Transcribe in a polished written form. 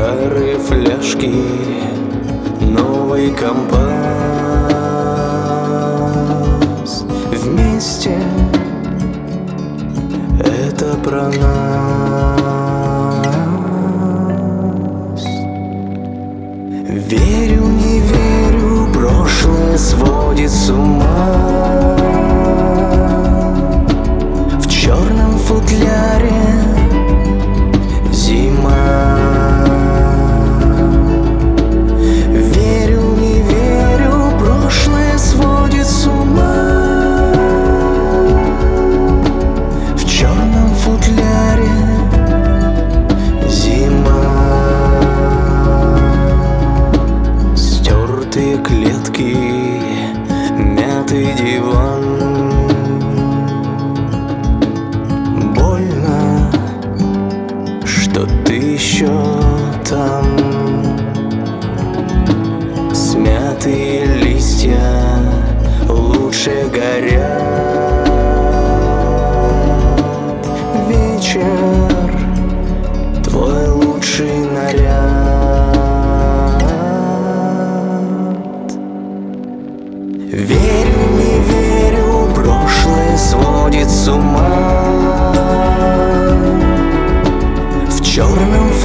старые фляжки, новый компас. Вместе это про нас. Верю, не верю, прошлое сводит с ума. В черном футляре зима. Верю, не верю, прошлое сводит с ума. В черном футляре зима. Стертые клетки, мятый диван. Больно, что ты еще там. Смятые листья лучше горят. Вечер — твой лучший наряд. Верю, не верю, прошлое сводит с ума. В черном